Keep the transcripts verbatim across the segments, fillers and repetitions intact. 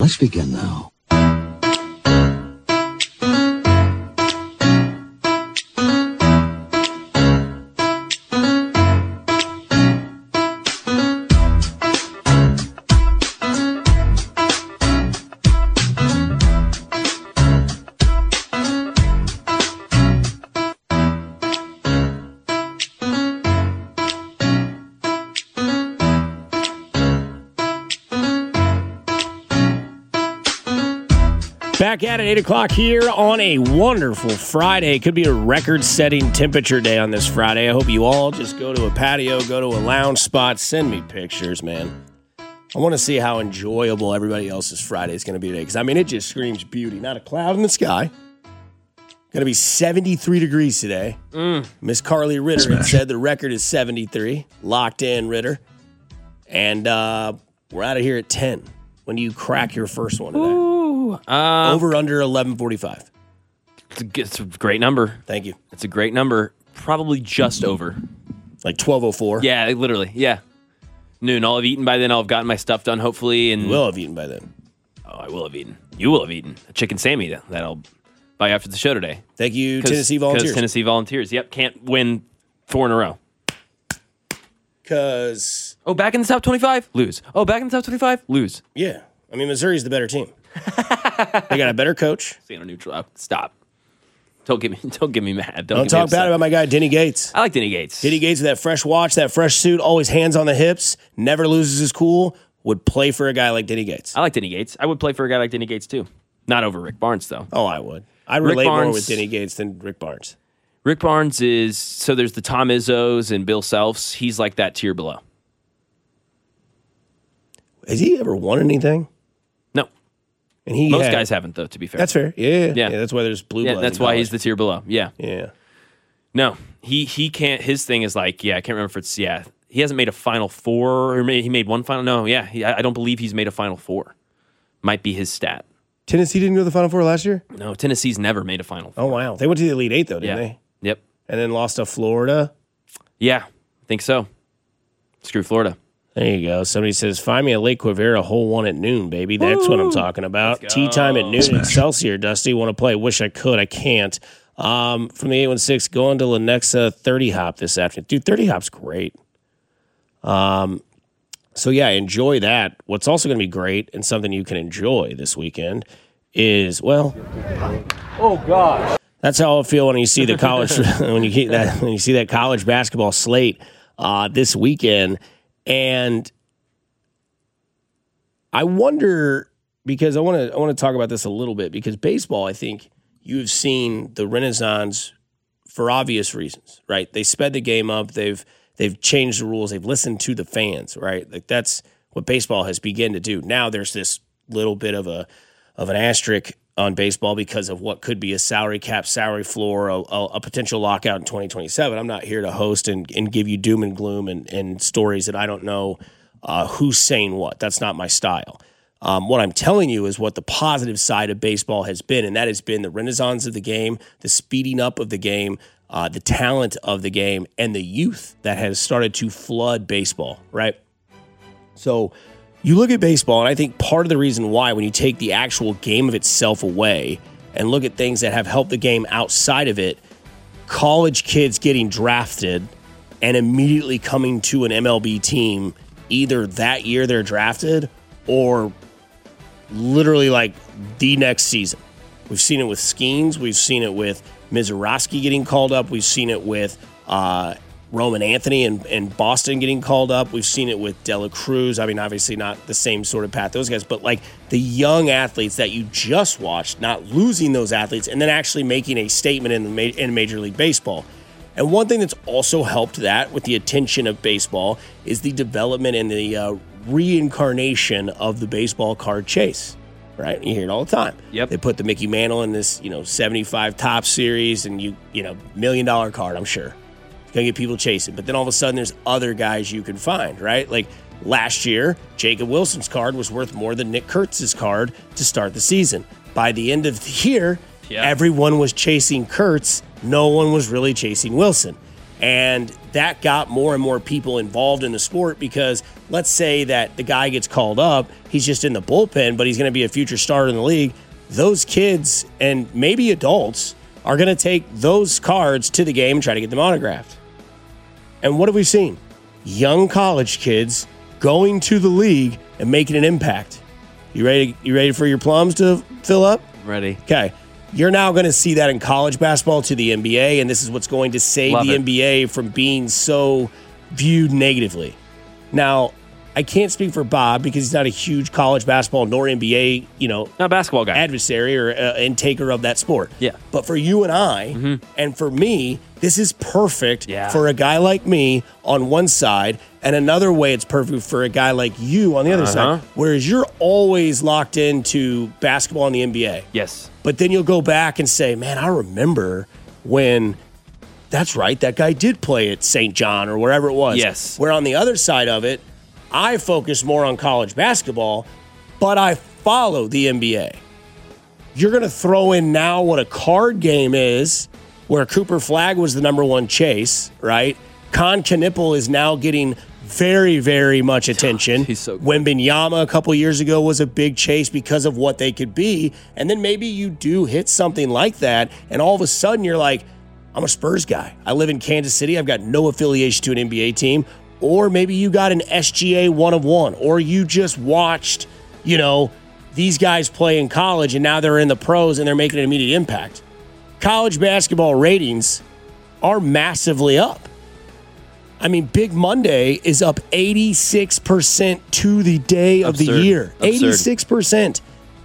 Let's begin now. Back at it, eight o'clock here on a wonderful Friday. It could be a record-setting temperature day on this Friday. I hope you all just go to a patio, go to a lounge spot, send me pictures, man. I want to see how enjoyable everybody else's Friday is going to be today. Because, I mean, it just screams beauty. Not a cloud in the sky. Going to be seventy-three degrees today. Mm. Miss Carly Ritter had said the record is seventy-three. Locked in, Ritter. And uh, we're out of here at ten. When do you crack your first one today? Ooh, uh, Over, under, eleven forty-five. It's a, it's a great number. Thank you. It's a great number. Probably just over. Like twelve oh four? Yeah, literally. Yeah. Noon. I'll have eaten by then. I'll have gotten my stuff done, hopefully. And You will have eaten by then. Oh, I will have eaten. You will have eaten. A chicken Sammy that I'll buy after the show today. Thank you, Tennessee Volunteers. Tennessee Volunteers. Yep, can't win four in a row. Because... Oh, back in the top twenty-five? Lose. Oh, back in the top twenty-five? Lose. Yeah. I mean, Missouri's the better team. They got a better coach. Staying on neutral. Oh, stop. Don't get me Don't get me mad. Don't, Don't get talk me bad about my guy, Denny Gates. I like Denny Gates. Denny Gates with that fresh watch, that fresh suit, always hands on the hips, never loses his cool, would play for a guy like Denny Gates. I like Denny Gates. I would play for a guy like Denny Gates, too. Not over Rick Barnes, though. Oh, I would. I relate Barnes, more with Denny Gates than Rick Barnes. Rick Barnes is, so there's the Tom Izzos and Bill Selfs. He's like that tier below. Has he ever won anything? No. And he Most had, guys haven't, though, to be fair. That's fair. Yeah. Yeah. Yeah. yeah that's why there's blue blood. Yeah, that's why he's the tier below. Yeah. Yeah. No, he he can't. His thing is like, yeah, I can't remember if it's, yeah. He hasn't made a Final Four, or maybe he made one Final. No, yeah. He, I don't believe he's made a Final Four. Might be his stat. Tennessee didn't go to the Final Four last year? No, Tennessee's never made a Final Four. Oh, wow. They went to the Elite Eight, though, didn't yeah. they? Yep. And then lost to Florida? Yeah, I think so. Screw Florida. There you go. Somebody says, find me a Lake Quivira hole one at noon, baby. That's Woo! What I'm talking about. Tea time at noon in Excelsior, Dusty. Want to play? Wish I could. I can't. Um, from the eight one six, going to Lenexa thirty hop this afternoon. Dude, thirty hop's great. Um, so, yeah, enjoy that. What's also going to be great and something you can enjoy this weekend is, well, oh, gosh. That's how I feel when you see the college when you get that when you see that college basketball slate uh, this weekend. And I wonder, because I want to I want to talk about this a little bit, because baseball, I think you've seen the renaissance for obvious reasons, right? They sped the game up. They've they've changed the rules. They've listened to the fans, right? Like that's what baseball has begun to do. Now there's this little bit of a of an asterisk on baseball because of what could be a salary cap, salary floor, a, a, a potential lockout in twenty twenty-seven. I'm not here to host and, and give you doom and gloom and, and stories that I don't know uh, who's saying what. That's not my style. Um, what I'm telling you is what the positive side of baseball has been, and that has been the renaissance of the game, the speeding up of the game, uh, the talent of the game, and the youth that has started to flood baseball, right? So you look at baseball, and I think part of the reason why, when you take the actual game of itself away and look at things that have helped the game outside of it, college kids getting drafted and immediately coming to an M L B team either that year they're drafted or literally like the next season. We've seen it with Skeens. We've seen it with Mizorowski getting called up. We've seen it with uh, Roman Anthony and, and Boston getting called up. We've seen it with Dela Cruz. I mean, obviously not the same sort of path those guys, but like the young athletes that you just watched, not losing those athletes and then actually making a statement in the ma- in Major League Baseball. And one thing that's also helped that with the attention of baseball is the development and the uh, reincarnation of the baseball card chase. Right? You hear it all the time. Yep. They put the Mickey Mantle in this, you know, seventy-five top series and you, you know, million dollar card, I'm sure. It's going to get people chasing. But then all of a sudden there's other guys you can find, right? Like last year, Jacob Wilson's card was worth more than Nick Kurtz's card to start the season. By the end of the year, yep. everyone was chasing Kurtz. No one was really chasing Wilson. And that got more and more people involved in the sport because let's say that the guy gets called up, he's just in the bullpen, but he's going to be a future starter in the league. Those kids and maybe adults are going to take those cards to the game and try to get them autographed. And what have we seen? Young college kids going to the league and making an impact. You ready? You ready for your plums to fill up? Ready. Okay. You're now going to see that in college basketball to the N B A, and this is what's going to save Love the it. N B A from being so viewed negatively. Now, I can't speak for Bob because he's not a huge college basketball nor N B A, you know, Not a basketball guy. adversary or uh, intaker of that sport. Yeah. But for you and I, Mhm. and for me, this is perfect Yeah. for a guy like me on one side, and another way it's perfect for a guy like you on the other Uh-huh. side. Whereas you're always locked into basketball in the N B A. Yes. But then you'll go back and say, man, I remember when that's right, that guy did play at Saint John or wherever it was. Yes. Where on the other side of it, I focus more on college basketball, but I follow the N B A. You're going to throw in now what a card game is, where Cooper Flagg was the number one chase, right? Con Knipple is now getting very, very much attention. He's so good. Wembanyama a couple years ago was a big chase because of what they could be. And then maybe you do hit something like that, and all of a sudden you're like, I'm a Spurs guy. I live in Kansas City. I've got no affiliation to an N B A team. Or maybe you got an S G A one of one, or you just watched, you know, these guys play in college and now they're in the pros and they're making an immediate impact. College basketball ratings are massively up. I mean, Big Monday is up eighty-six percent to the day of the Absurd. year. Absurd. eighty-six percent.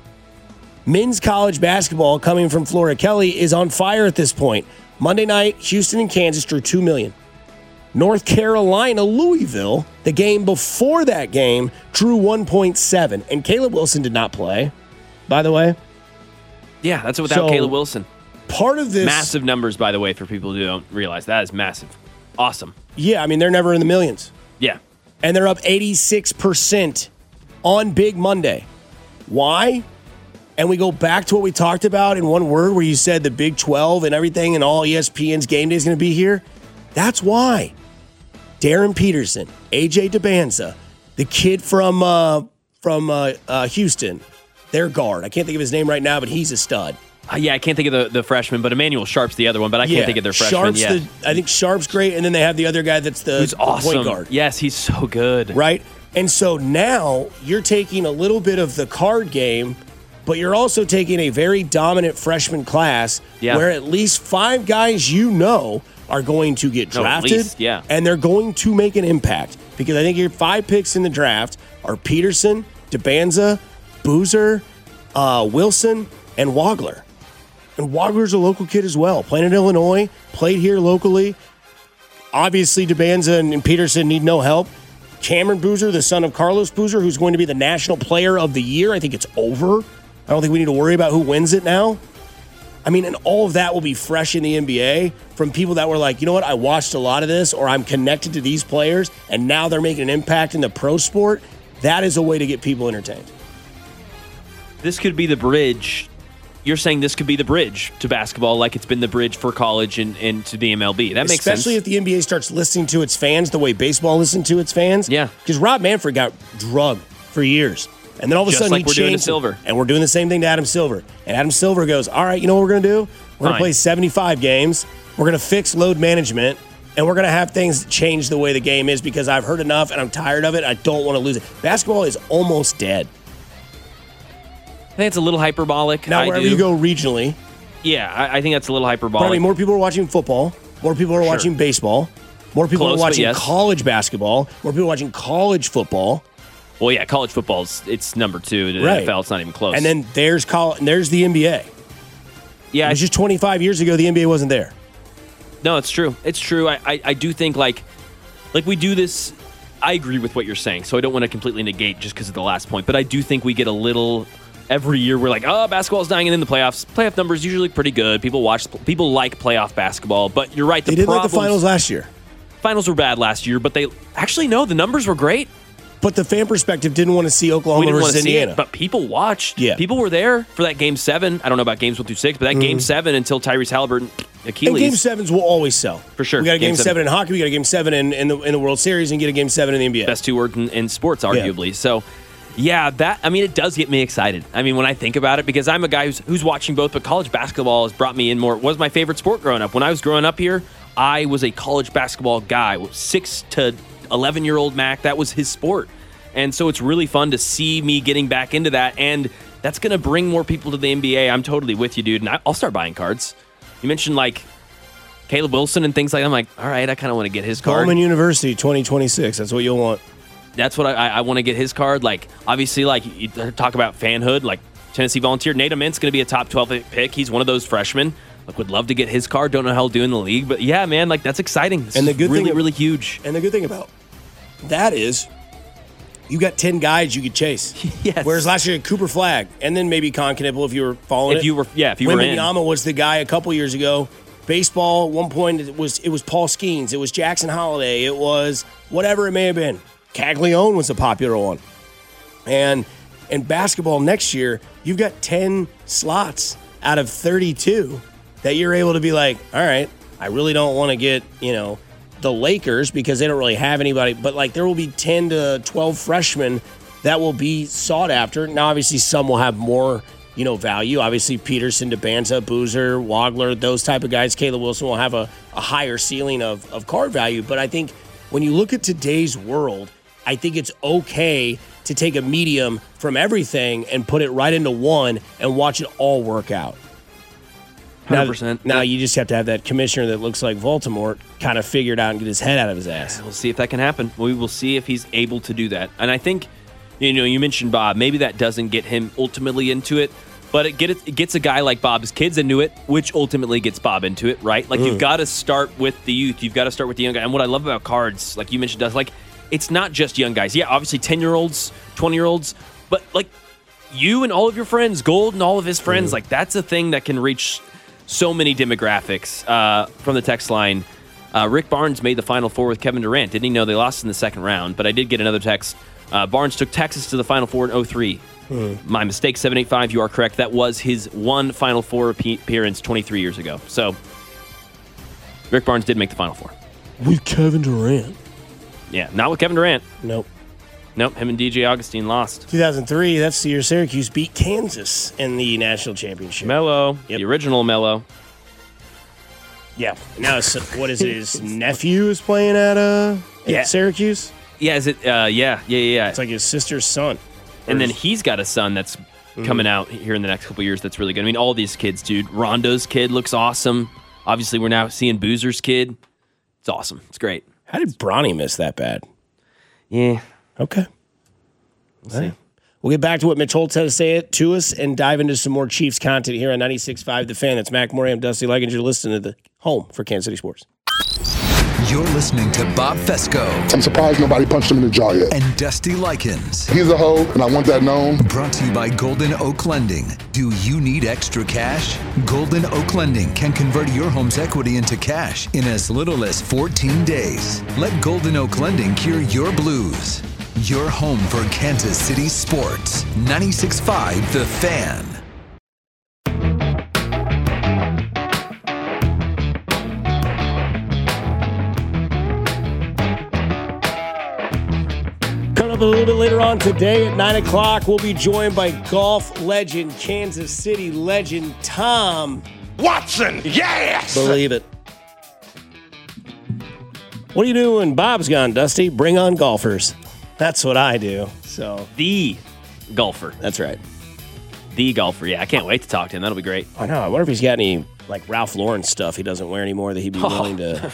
Men's college basketball coming from Florida Kelly is on fire at this point. Monday night, Houston and Kansas drew two million. North Carolina, Louisville, the game before that game, drew one point seven. And Caleb Wilson did not play, by the way. Yeah, that's without So, Caleb Wilson. Part of this... Massive numbers, by the way, for people who don't realize. That is massive. Awesome. Yeah, I mean, they're never in the millions. Yeah. And they're up eighty-six percent on Big Monday. Why? And we go back to what we talked about in one word where you said the Big twelve and everything and all E S P N's game day is going to be here. That's why. Darren Peterson, A J DeBanza, the kid from uh, from uh, uh, Houston, their guard. I can't think of his name right now, but he's a stud. Uh, yeah, I can't think of the, the freshman, but Emmanuel Sharp's the other one, but I can't think of their freshman. Sharp's Yeah. the, I think Sharp's great, and then they have the other guy that's the, Who's the awesome. point guard. Yes, he's so good. Right? And so now you're taking a little bit of the card game, but you're also taking a very dominant freshman class Yeah. where at least five guys you know are going to get No, at drafted, least, yeah. and they're going to make an impact. Because I think your five picks in the draft are Peterson, DeBanza, Boozer, uh, Wilson, and Wagler. And Wagler's a local kid as well, playing in Illinois, played here locally. Obviously, DeBanza and, and Peterson need no help. Cameron Boozer, the son of Carlos Boozer, who's going to be the National Player of the Year. I think it's over. I don't think we need to worry about who wins it now. I mean, and all of that will be fresh in the N B A from people that were like, you know what, I watched a lot of this, or I'm connected to these players, and now they're making an impact in the pro sport. That is a way to get people entertained. This could be the bridge. You're saying this could be the bridge to basketball like it's been the bridge for college and, and to the M L B. That makes sense. Especially if the N B A starts listening to its fans the way baseball listened to its fans. Yeah. Because Rob Manfred got drugged for years. And then all of a Just sudden like he we're changed. doing to Silver. And we're doing the same thing to Adam Silver. And Adam Silver goes, all right, you know what we're going to do? We're going to Fine. play seventy-five games. We're going to fix load management. And we're going to have things change the way the game is because I've heard enough and I'm tired of it. I don't want to lose it. Basketball is almost dead. I think it's a little hyperbolic. Now, I wherever do. you go regionally, Yeah, I, I think that's a little hyperbolic. but I mean, more people are watching football. More people are watching baseball. More people Close, are but watching yes. college basketball. More people are watching college football. Well, yeah, college football's it's number two to the Right. N F L. It's not even close. And then there's college, and there's the N B A. yeah, It was just twenty-five years ago, the N B A wasn't there. no, it's true. It's true. I, I, I do think like like we do this. I agree with what you're saying, so I don't want to completely negate just because of the last point. But I do think we get a little every year. We're like, oh, basketball's dying, and in the playoffs, playoff numbers usually pretty good. People watch, people like playoff basketball. But you're right. The They didn't like the problems- finals last year. Finals were bad last year, but they actually no, the numbers were great. But the fan perspective didn't want to see We Oklahoma didn't want versus to see Indiana. it, but people watched. Yeah. People were there for that game seven. I don't know about games one through six, but that game seven until Tyrese Halliburton Achilles. And game sevens will always sell. For sure. We got a game, Game seven. seven in hockey. We got a game seven in, in, the, in the World Series and get a game seven in the N B A. Best two words in, in sports, arguably. Yeah. So, yeah, that, I mean, it does get me excited. I mean, when I think about it, because I'm a guy who's, who's watching both, but college basketball has brought me in more. It was my favorite sport growing up. When I was growing up here, I was a college basketball guy. Six to eleven-year-old Mac, that was his sport. And so it's really fun to see me getting back into that, and that's going to bring more people to the N B A. I'm totally with you, dude, and I'll start buying cards. You mentioned, like, Caleb Wilson and things like that. I'm like, all right, I kind of want to get his card. Coleman University twenty twenty-six, that's what you'll want. That's what I, I want to get his card. Like, obviously, like, you talk about fanhood, like, Tennessee Volunteer. Nate Amint's going to be a top twelve pick. He's one of those freshmen. Like, would love to get his card. Don't know how he'll do in the league. But, yeah, man, like, that's exciting. This and the is good really, thing, really huge. And the good thing about that is you got ten guys you could chase. Yes. Whereas last year, Cooper Flagg, and then maybe Con Knipple if you were following if it. You were, yeah, if you were in. Wembanyama was the guy a couple years ago. Baseball, one point, it was it was Paul Skeens. It was Jackson Holiday. It was whatever it may have been. Caglione was a popular one. And in basketball next year, you've got ten slots out of thirty-two that you're able to be like, all right, I really don't want to get, you know, the Lakers because they don't really have anybody, but like there will be ten to twelve freshmen that will be sought after. Now, obviously, some will have more, you know, value. Obviously, Peterson, DeBanza, Boozer, Wagler, those type of guys. Caleb Wilson will have a, a higher ceiling of, of card value. But I think when you look at today's world, I think it's okay to take a medium from everything and put it right into one and watch it all work out. one hundred percent. Now, now you just have to have that commissioner that looks like Voldemort kind of figured out and get his head out of his ass. We'll see if that can happen. We will see if he's able to do that. And I think, you know, you mentioned Bob. Maybe that doesn't get him ultimately into it, but it, get it, it gets a guy like Bob's kids into it, which ultimately gets Bob into it, right? Like, mm. you've got to start with the youth. You've got to start with the young guy. And what I love about cards, like you mentioned, does like, it's not just young guys. Yeah, obviously ten-year-olds, twenty-year-olds, but like you and all of your friends, Gold and all of his friends, mm. like that's a thing that can reach so many demographics. Uh, from the text line, uh, Rick Barnes made the Final Four with Kevin Durant. Didn't he know they lost in the second round? But I did get another text. Uh, Barnes took Texas to the Final Four in oh three. Mm. My mistake, seven eight five, you are correct. That was his one Final Four appearance twenty-three years ago. So Rick Barnes did make the Final Four. With Kevin Durant. Yeah, not with Kevin Durant. Nope. Nope, him and D J Augustine lost. two thousand three, that's the year Syracuse beat Kansas in the national championship. Melo, yep. The original Melo. Yeah. Now, what is it? His nephew is playing at, uh, at yeah. Syracuse? Yeah, is it? Uh, yeah, yeah, yeah. It's like his sister's son. And then he's got a son that's mm-hmm. coming out here in the next couple of years that's really good. I mean, all these kids, dude. Rondo's kid looks awesome. Obviously, we're now seeing Boozer's kid. It's awesome. It's great. How did Bronny miss that bad? Yeah. Okay. We'll see. We'll get back to what Mitch Holtz had to say it to us and dive into some more Chiefs content here on ninety-six point five The Fan. That's Mac Murray. I'm Dusty Liggins. You're listening to the home for Kansas City Sports. You're listening to Bob Fesco. I'm surprised nobody punched him in the jaw yet. And Dusty Likens. He's a hoe, and I want that known. Brought to you by Golden Oak Lending. Do you need extra cash? Golden Oak Lending can convert your home's equity into cash in as little as fourteen days. Let Golden Oak Lending cure your blues. Your home for Kansas City sports. ninety-six point five The Fan. Coming up a little bit later on today at nine o'clock, we'll be joined by golf legend, Kansas City legend, Tom Watson. Yes! Believe it. What are you doing when Bob's gone, Dusty? Bring on golfers. That's what I do. So The golfer. That's right. The golfer. Yeah, I can't wait to talk to him. That'll be great. I know. I wonder if he's got any like Ralph Lauren stuff he doesn't wear anymore that he'd be Oh. willing to.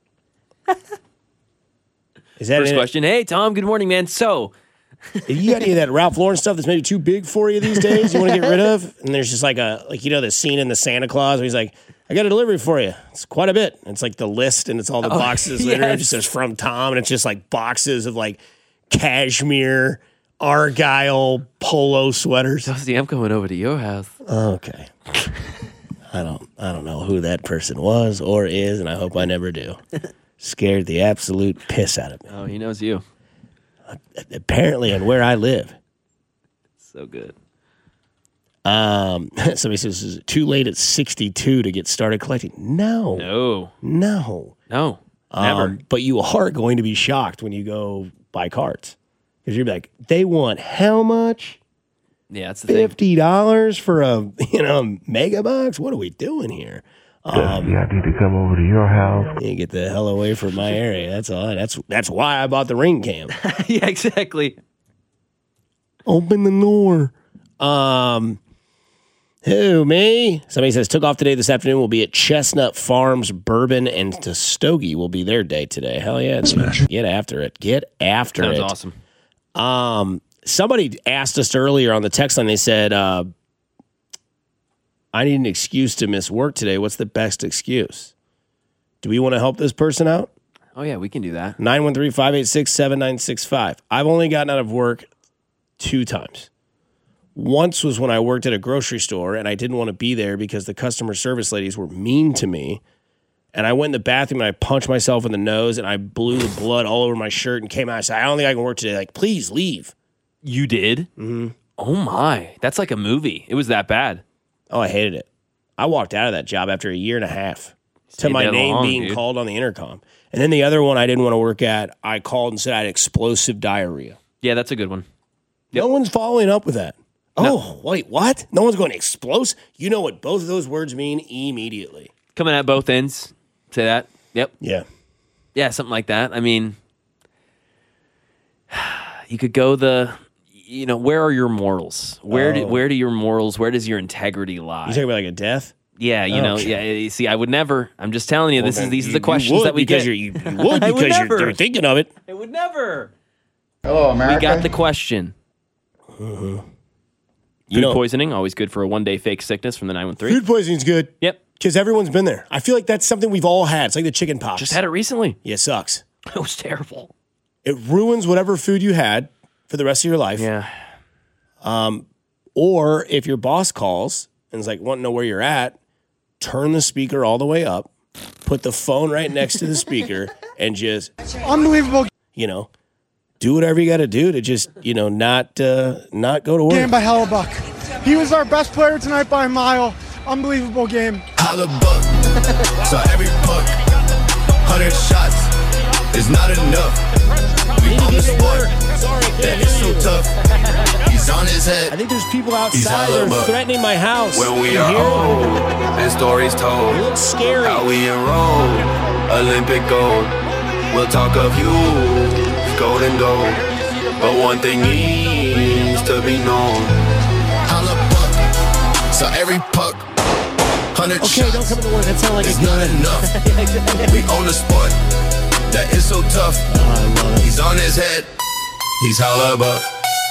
Is that First it? question. Hey, Tom. Good morning, man. So, You got any of that Ralph Lauren stuff that's maybe too big for you these days? You want to get rid of? And there's just like a like you know the scene in the Santa Claus where he's like, "I got a delivery for you. It's quite a bit." And it's like the list and it's all the Oh, boxes later. It yes. just says from Tom and it's just like boxes of like cashmere, Argyle polo sweaters. Dusty, I'm coming over to your house. Okay. I don't I don't know who that person was or is, and I hope I never do. Scared the absolute piss out of me. Oh, he knows you. Apparently, and where I live. So good. Um, somebody says, is it too late at sixty-two to get started collecting? No. No. No. No. Never. Um, but you are going to be shocked when you go buy cards. Because you're like, they want how much? Yeah, that's the thing. fifty dollars for a, you know, mega box? What are we doing here? Um, yeah, I need to come over to your house. You get the hell away from my area. That's all. That's that's why I bought the ring cam. Yeah, exactly. Open the door. Um, who, me? Somebody says, took off today this afternoon. We'll be at Chestnut Farms, Bourbon, and Muskogee will be their day today. Hell yeah. Smash. Get after it. Get after Sounds it. awesome. Um, somebody asked us earlier on the text line, they said, uh, I need an excuse to miss work today. What's the best excuse? Do we want to help this person out? Oh, yeah, we can do that. nine one three, five eight six, seven nine six five. I've only gotten out of work two times. Once was when I worked at a grocery store and I didn't want to be there because the customer service ladies were mean to me. And I went in the bathroom and I punched myself in the nose and I blew the blood all over my shirt and came out and said, I don't think I can work today. Like, please leave. You did? Mm-hmm. Oh, my. That's like a movie. It was that bad. Oh, I hated it. I walked out of that job after a year and a half Stayed to my there name long, being dude. called on the intercom. And then the other one I didn't want to work at, I called and said I had explosive diarrhea. Yeah, that's a good one. Yep. No one's following up with that. No. Oh, wait, what? No one's going explosive? You know what both of those words mean immediately. Coming at both ends. Say that. Yep. Yeah. Yeah, something like that. I mean, you could go the, you know, where are your morals? Where do Oh. where do your morals, where does your integrity lie? You talking about like a death? Yeah, you know, Okay. yeah. You see, I would never. I'm just telling you, this Well, is these you- are the you questions would that we because get. You're, you, you would I would because you're, never. you're thinking of it. I would never. Hello, America. We got the question. Mm-hmm. Food know- poisoning, always good for a one day fake sickness from the nine one three. Food poisoning's good. Yep. Because everyone's been there. I feel like that's something we've all had. It's like the chicken pox. Just had it recently. Yeah, it sucks. It was terrible. It ruins whatever food you had for the rest of your life. Yeah. Or if your boss calls and is like, want to know where you're at, turn the speaker all the way up, put the phone right next to the speaker, and just, Unbelievable you know, do whatever you got to do to just, you know, not uh, not go to work. game by Hellebuck. He was our best player tonight by a mile. Unbelievable game. Holla buck, so every puck, hundred shots is not enough. We on the sport, that is so tough. He's on his I head. think there's people He's outside that hella are buck. threatening my house. When we You are hear it? old, and stories told. It looks scary. How we enroll, Olympic gold. We'll talk of you, gold and gold. But one thing needs to be known. Holla buck, so every puck, hundred Okay, shots. don't come into work. That sounds like It's a not gun. enough. We own the sport. That is so tough. I love it. He's on his head. He's holla buck.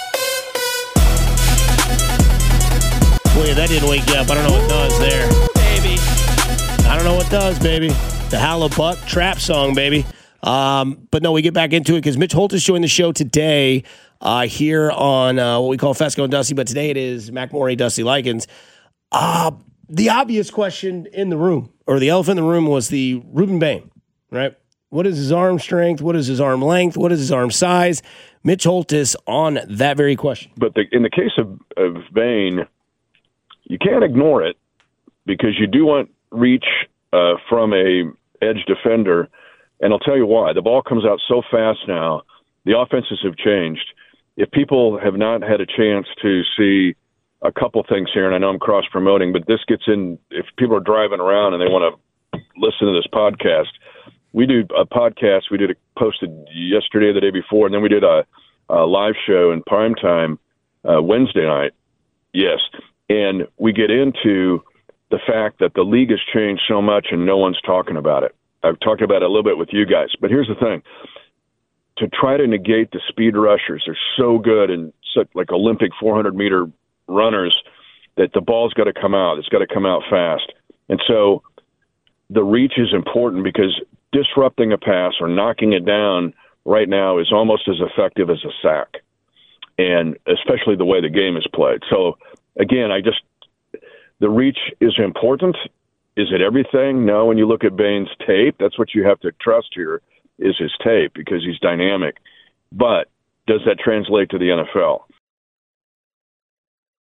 Boy, if that didn't wake you up, I don't know what does there. Baby. I don't know what does, baby. The Hallabuck trap song, baby. Um, but no, we get back into it because Mitch Holtis joined the show today uh, here on uh, what we call Fesco and Dusty, but today it is McMorray, Dusty Likens. Uh, the obvious question in the room, or the elephant in the room, was the Ruben Bain, right? What is his arm strength? What is his arm length? What is his arm size? Mitch Holtis on that very question. But the, in the case of, of Bain, you can't ignore it because you do want reach uh, from a edge defender, and I'll tell you why. The ball comes out so fast now. The offenses have changed. If people have not had a chance to see a couple things here, and I know I'm cross-promoting, but this gets in, if people are driving around and they want to listen to this podcast, we do a podcast. We did it posted yesterday or the day before, and then we did a, a live show in primetime uh, Wednesday night. Yes. And we get into the fact that the league has changed so much and no one's talking about it. I've talked about it a little bit with you guys. But here's the thing. To try to negate the speed rushers, they're so good and such like Olympic four hundred meter runners that the ball's got to come out. It's got to come out fast. And so the reach is important because disrupting a pass or knocking it down right now is almost as effective as a sack, and especially the way the game is played. So, again, I just the reach is important. Is it everything? No. When you look at Bain's tape, that's what you have to trust here is his tape because he's dynamic. But does that translate to the N F L?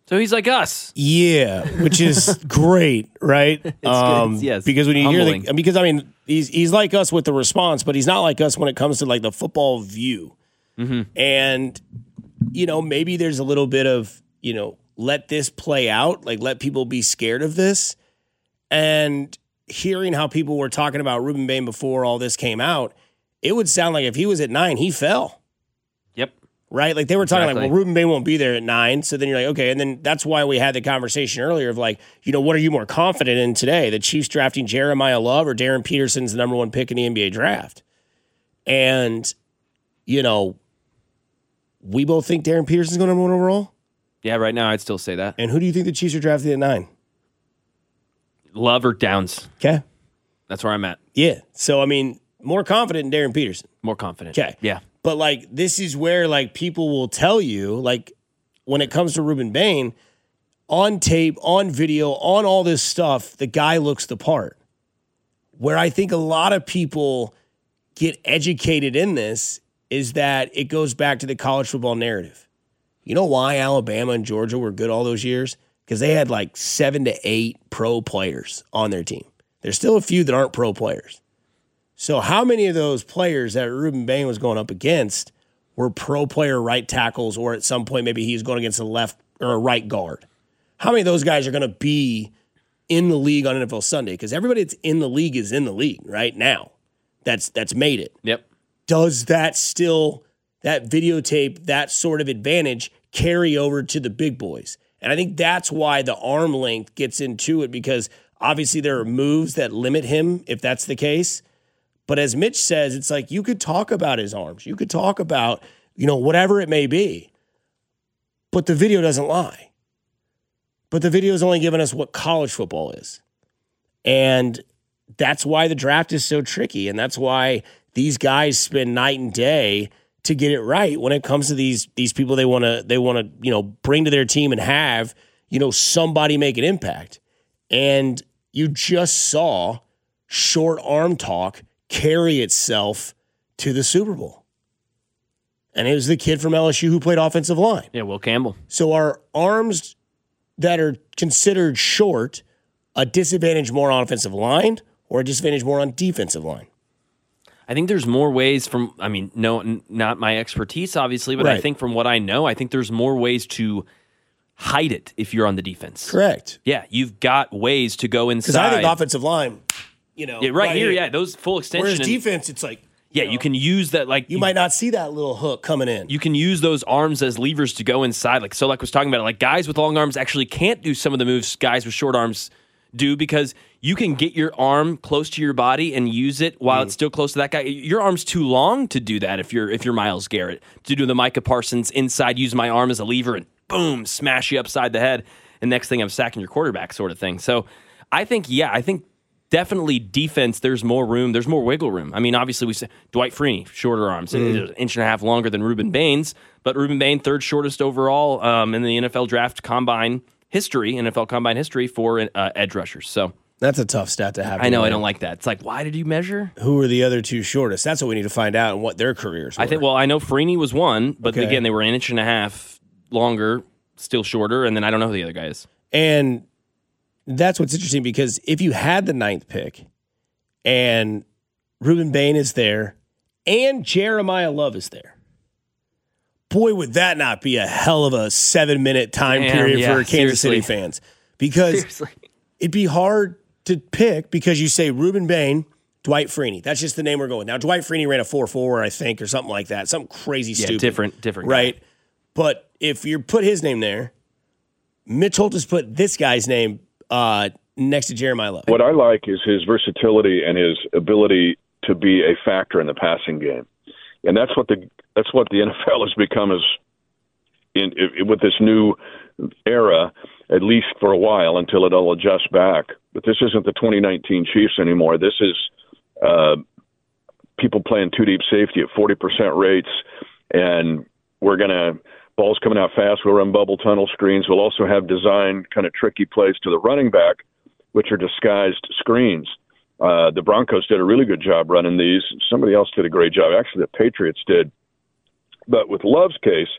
So he's like us. Yeah, which is great, right? It's um, good. Yes. Because when you Humbling. hear the, because I mean, he's he's like us with the response, but he's not like us when it comes to like the football view. Mm-hmm. And you know, maybe there's a little bit of, you know, let this play out, like let people be scared of this. And hearing how people were talking about Ruben Bain before all this came out, it would sound like if he was at nine, he fell. Yep. Right? Like they were talking Exactly. like, well, Ruben Bain won't be there at nine. So then you're like, okay. And then that's why we had the conversation earlier of like, you know, what are you more confident in today? The Chiefs drafting Jeremiah Love or Darren Peterson's the number one pick in the N B A draft? And, you know, we both think Darren Peterson's going to number one overall. Yeah, right now I'd still say that. And who do you think the Chiefs are drafting at nine? Love or Downs. Okay. That's where I'm at. Yeah. So, I mean, more confident in Darren Peterson. More confident. Okay. Yeah. But, like, this is where, like, people will tell you, like, when it comes to Ruben Bain, on tape, on video, on all this stuff, the guy looks the part. Where I think a lot of people get educated in this is that it goes back to the college football narrative. You know why Alabama and Georgia were good all those years? Because they had like seven to eight pro players on their team. There's still a few that aren't pro players. So how many of those players that Ruben Bain was going up against were pro player right tackles, or at some point maybe he's going against a left or a right guard? How many of those guys are going to be in the league on N F L Sunday? Because everybody that's in the league is in the league right now. That's that's made it. Yep. Does that still, that videotape, that sort of advantage carry over to the big boys? And I think that's why the arm length gets into it, because obviously there are moves that limit him if that's the case. But as Mitch says, it's like you could talk about his arms. You could talk about, you know, whatever it may be. But the video doesn't lie. But the video is only giving us what college football is. And that's why the draft is so tricky. And that's why these guys spend night and day to get it right when it comes to these these people they want to they want to, you know, bring to their team and have, you know, somebody make an impact. And you just saw short arm talk carry itself to the Super Bowl. And it was the kid from L S U who played offensive line. Yeah, Will Campbell. So are arms that are considered short a disadvantage more on offensive line or a disadvantage more on defensive line? I think there's more ways from, I mean, no, n- not my expertise, obviously, but Right. I think from what I know, I think there's more ways to hide it if you're on the defense. Correct. Yeah, you've got ways to go inside. Because I think offensive line, you know. Yeah, right, here, yeah, those full extension. Whereas and- defense, it's like, yeah, you know, you can use that, like. you might not see that little hook coming in. You can use those arms as levers to go inside. Like Solak was talking about it. Like guys with long arms actually can't do some of the moves guys with short arms do, because you can get your arm close to your body and use it while Mm. it's still close to that guy. Your arm's too long to do that if you're if you're Myles Garrett. To do the Micah Parsons inside, use my arm as a lever and boom, smash you upside the head. And next thing I'm sacking your quarterback sort of thing. So I think, yeah, I think definitely defense, there's more room. There's more wiggle room. I mean, obviously, we say Dwight Freeney, shorter arms, Mm. an inch and a half longer than Ruben Bain's, but Ruben Bain, third shortest overall um, in the N F L draft combine history, N F L combine history for uh, edge rushers. So That's a tough stat to have. I know, to I don't like that. It's like, why did you measure? Who are the other two shortest? That's what we need to find out and what their careers were. I think, well, I know Freeney was one, but Okay. again, they were an inch and a half longer, still shorter, and then I don't know who the other guy is. And that's what's interesting, because if you had the ninth pick and Ruben Bain is there and Jeremiah Love is there, boy, would that not be a hell of a seven-minute time Damn, period yeah, for Kansas seriously. City fans. Because Seriously. it'd be hard to pick, because you say Ruben Bain, Dwight Freeney. That's just the name we're going. Now, Dwight Freeney ran a four four, I think, or something like that. Something crazy Yeah, stupid. different, different guy. Right? But if you put his name there, Mitch Holt has put this guy's name uh, next to Jeremiah Love. What I like is his versatility and his ability to be a factor in the passing game, and that's what the that's what the N F L has become as in, in with this new era, at least for a while until it all adjusts back. But this isn't the twenty nineteen Chiefs anymore. This is uh, people playing two deep safety at forty percent rates, and we're gonna. Ball's coming out fast. We'll run bubble tunnel screens. We'll also have designed kind of tricky plays to the running back, which are disguised screens. Uh, the Broncos did a really good job running these. Somebody else did a great job. Actually, the Patriots did. But with Love's case,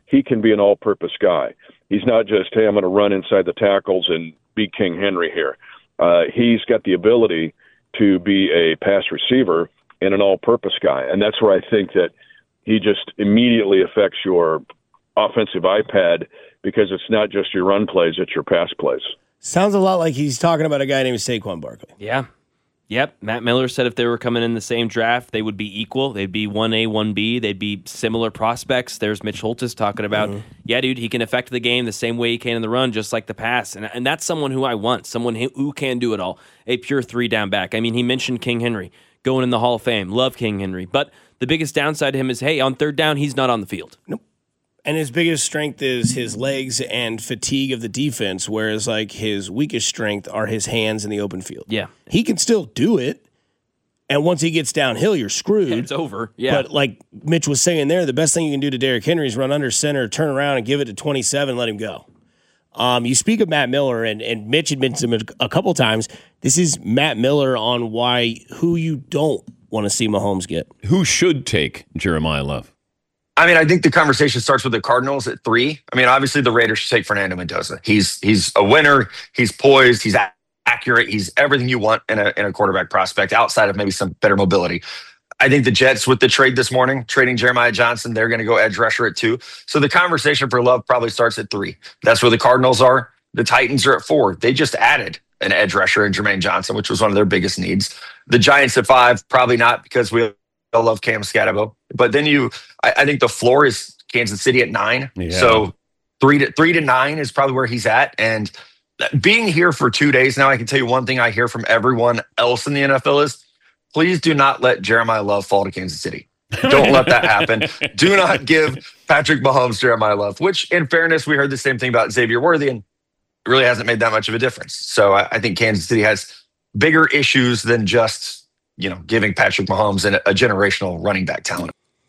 he can be an all-purpose guy. He's not just, hey, I'm going to run inside the tackles and be King Henry here. Uh, he's got the ability to be a pass receiver and an all-purpose guy, and that's where I think that he just immediately affects your offensive iPad because it's not just your run plays, it's your pass plays. Sounds a lot like he's talking about a guy named Saquon Barkley. Yeah. Yep. Matt Miller said if they were coming in the same draft, they would be equal. They'd be one A, one B. They'd be similar prospects. There's Mitch Holthus talking about, mm-hmm. yeah, dude, he can affect the game the same way he can in the run, just like the pass. And, and that's someone who I want, someone who can do it all, a pure three-down back. I mean, he mentioned King Henry going in the Hall of Fame. Love King Henry. But the biggest downside to him is, hey, on third down, he's not on the field. Nope. And his biggest strength is his legs and fatigue of the defense, whereas like his weakest strength are his hands in the open field. Yeah. He can still do it, and once he gets downhill, you're screwed. It's over. Yeah. But like Mitch was saying there, the best thing you can do to Derrick Henry is run under center, turn around, and give it to twenty-seven and let him go. Um, you speak of Matt Miller, and, and Mitch had mentioned him a couple times. This is Matt Miller on why who you don't want to see Mahomes get. Who should take Jeremiah Love? I mean, I think the conversation starts with the Cardinals at three. I mean, obviously the Raiders should take Fernando Mendoza. He's he's a winner. He's poised. He's accurate. He's everything you want in a in a quarterback prospect outside of maybe some better mobility. I think the Jets with the trade this morning, trading Jeremiah Johnson, they're going to go edge rusher at two. So the conversation for Love probably starts at three. That's where the Cardinals are. The Titans are at four. They just added an edge rusher in Jermaine Johnson, which was one of their biggest needs. The Giants at five, probably not because we love Cam Scatterbo. But then you, I, I think the floor is Kansas City at nine. Yeah. So three to three to nine is probably where he's at. And being here for two days now, I can tell you one thing I hear from everyone else in the N F L is, please do not let Jeremiah Love fall to Kansas City. Don't let that happen. Do not give Patrick Mahomes Jeremiah Love, which in fairness, we heard the same thing about Xavier Worthy, and it really hasn't made that much of a difference. So I, I think Kansas City has bigger issues than just, you know, giving Patrick Mahomes a, a generational running back talent.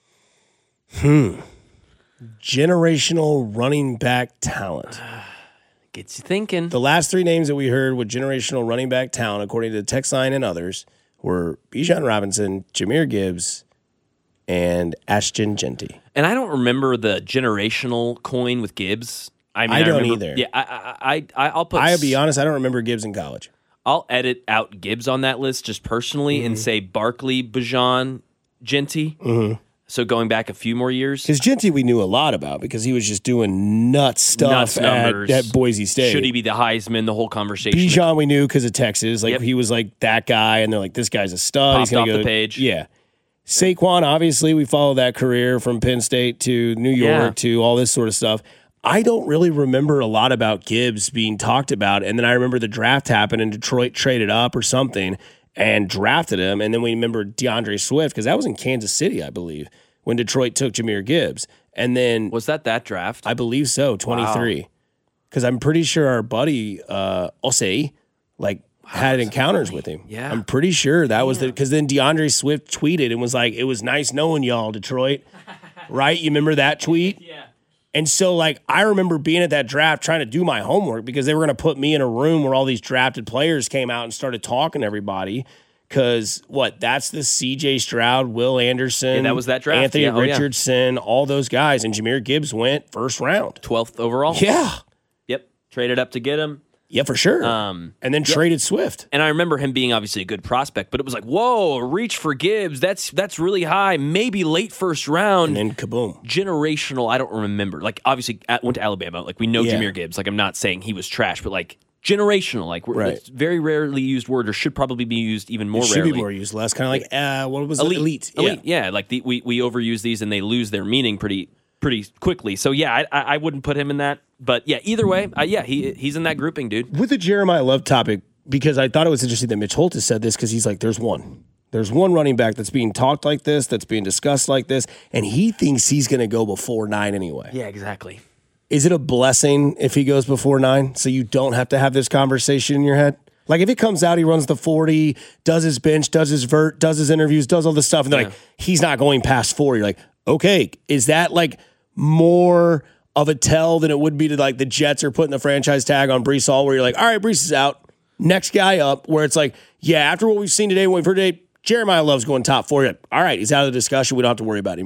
Hmm. Generational running back talent. Gets you thinking. The last three names that we heard with generational running back talent, according to Text Line and others, were Bijan Robinson, Jahmyr Gibbs, and Ashton Jeanty. And I don't remember the generational coin with Gibbs. I mean, I don't I remember, either. Yeah, I, I, I, I'll put. I'll be honest, I don't remember Gibbs in college. I'll edit out Gibbs on that list just personally mm-hmm. and say Barkley, Bijan, Jeanty. Mm-hmm. So going back a few more years. Because Jeanty we knew a lot about because he was just doing nuts stuff nuts at, at Boise State. Should he be the Heisman, the whole conversation. Bijan we knew because of Texas. Like yep. He was like that guy, and they're like, this guy's a stud. Popped He's gonna off go, the page. Yeah. Saquon, obviously, we follow that career from Penn State to New York yeah. to all this sort of stuff. I don't really remember a lot about Gibbs being talked about. And then I remember the draft happened and Detroit traded up or something and drafted him. And then we remember DeAndre Swift because that was in Kansas City, I believe, when Detroit took Jahmyr Gibbs. And then was that that draft? I believe so, twenty-three. Because wow. I'm pretty sure our buddy uh, Osei like wow, had encounters funny. with him. Yeah, I'm pretty sure that yeah. was the because then DeAndre Swift tweeted and was like, "It was nice knowing y'all, Detroit." Right? You remember that tweet? Yeah. And so, like, I remember being at that draft trying to do my homework because they were going to put me in a room where all these drafted players came out and started talking to everybody. Because, what, that's the C J Stroud, Will Anderson, yeah, that was that draft. Anthony yeah, oh, Richardson, yeah. all those guys. And Jahmyr Gibbs went first round. twelfth overall? Yeah. Yep. Traded up to get him. Yeah, for sure. Um, and then yeah. traded Swift. And I remember him being obviously a good prospect, but it was like, whoa, reach for Gibbs. That's that's really high. Maybe late first round. And then kaboom. Generational, I don't remember. Like, obviously, at, went to Alabama. Like, we know yeah. Jahmyr Gibbs. Like, I'm not saying he was trash, but like, generational. Like, right. it's very rarely used word or should probably be used even more it should rarely. be more used less. Kind of like, uh, what was elite. it? Elite. Elite, yeah. yeah. Like, the, we, we overuse these and they lose their meaning pretty pretty quickly. So, yeah, I, I wouldn't put him in that. But, yeah, either way, uh, yeah, he he's in that grouping, dude. With the Jeremiah Love topic, because I thought it was interesting that Mitch Holthus said this because he's like, there's one. There's one running back that's being talked like this, that's being discussed like this, and he thinks he's going to go before nine anyway. Yeah, exactly. Is it a blessing if he goes before nine so you don't have to have this conversation in your head? Like if it comes out, he runs the forty, does his bench, does his vert, does his interviews, does all this stuff, and they're yeah. like, he's not going past four. You're like, okay, is that like more of a tell than it would be to like the Jets are putting the franchise tag on Breece Hall where you're like, all right, Breece is out, next guy up, where it's like, yeah, after what we've seen today, what we've heard today, Jeremiah Love's going top four. You're like, all right, he's out of the discussion. We don't have to worry about it anymore.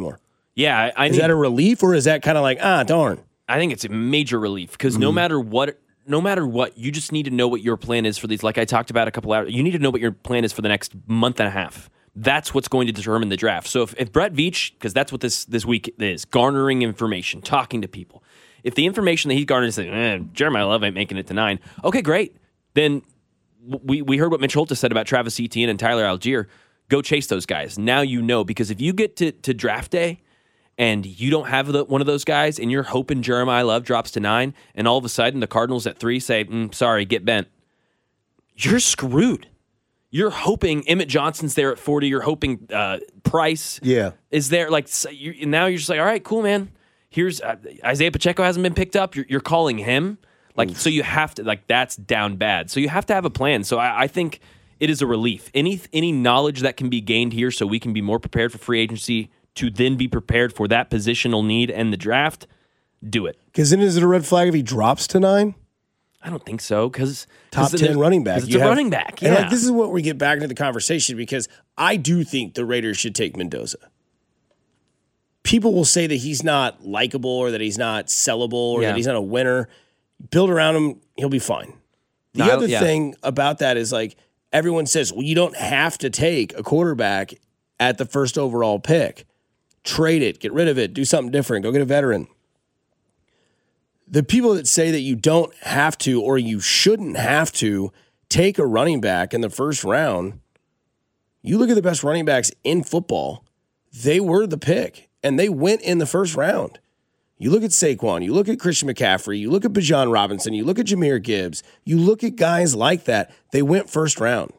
Yeah, I, I is need, that a relief or is that kind of like ah darn? I think it's a major relief because Mm-hmm. no matter what, no matter what, you just need to know what your plan is for these. Like I talked about a couple hours, you need to know what your plan is for the next month and a half. That's what's going to determine the draft. So if, if Brett Veach, because that's what this this week is, garnering information, talking to people. If the information that he's garnered is like, eh, Jeremiah Love ain't making it to nine, okay, great. Then we we heard what Mitch Holthus said about Travis Etienne and Tyler Algier. Go chase those guys. Now you know, because if you get to, to draft day and you don't have the, one of those guys and you're hoping Jeremiah Love drops to nine and all of a sudden the Cardinals at three say, mm, sorry, get bent, you're screwed. You're hoping Emmett Johnson's there at forty. You're hoping uh, Price Yeah. is there. Like so you, now you're just like, all right, cool, man. Here's uh, Isaiah Pacheco hasn't been picked up. You're, you're calling him. Like, so you have to, like, that's down bad. So you have to have a plan. So I, I think it is a relief. Any any knowledge that can be gained here so we can be more prepared for free agency to then be prepared for that positional need and the draft, do it. Because then is it a red flag if he drops to nine? I don't think so, because top ten running back. It's a have, running back, yeah. And like, this is what we get back into the conversation because I do think the Raiders should take Mendoza. People will say that he's not likable or that he's not sellable or Yeah. that he's not a winner. Build around him, he'll be fine. The No, I- other yeah. thing about that is like everyone says, well, you don't have to take a quarterback at the first overall pick. Trade it, get rid of it, do something different, go get a veteran. The people that say that you don't have to or you shouldn't have to take a running back in the first round, you look at the best running backs in football, they were the pick, and they went in the first round. You look at Saquon, you look at Christian McCaffrey, you look at Bijan Robinson, you look at Jahmyr Gibbs, you look at guys like that, they went first round.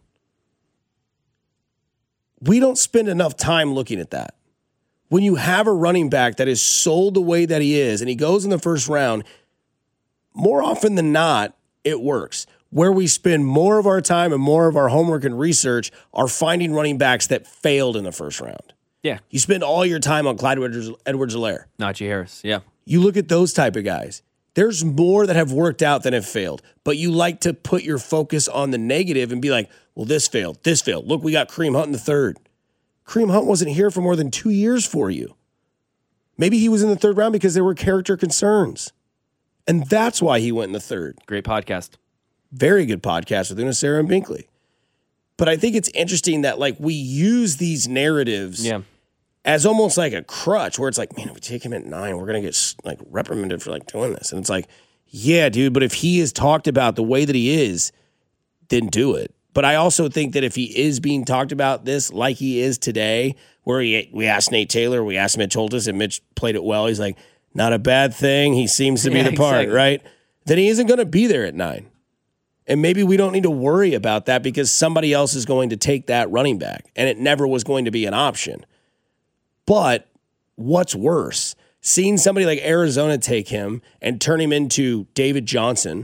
We don't spend enough time looking at that. When you have a running back that is sold the way that he is and he goes in the first round, more often than not, it works. Where we spend more of our time and more of our homework and research are finding running backs that failed in the first round. Yeah. You spend all your time on Clyde Edwards-Helaire. Najee Harris, yeah. You look at those type of guys. There's more that have worked out than have failed, but you like to put your focus on the negative and be like, well, this failed, this failed. Look, we got Kareem Hunt in the third. Kareem Hunt wasn't here for more than two years for you. Maybe he was in the third round because there were character concerns. And that's why he went in the third. Great podcast. Very good podcast with Una, Sarah, and Binkley. But I think it's interesting that like we use these narratives Yeah. as almost like a crutch where it's like, man, if we take him at nine, we're going to get like reprimanded for like doing this. And it's like, yeah, dude, but if he is talked about the way that he is, then do it. But I also think that if he is being talked about this like he is today, where he, we asked Nate Taylor, we asked Mitch Holthus, and Mitch played it well. He's like, not a bad thing. He seems to be Yeah, the part, exactly. right? Then he isn't going to be there at nine. And maybe we don't need to worry about that because somebody else is going to take that running back, and it never was going to be an option. But what's worse, seeing somebody like Arizona take him and turn him into David Johnson,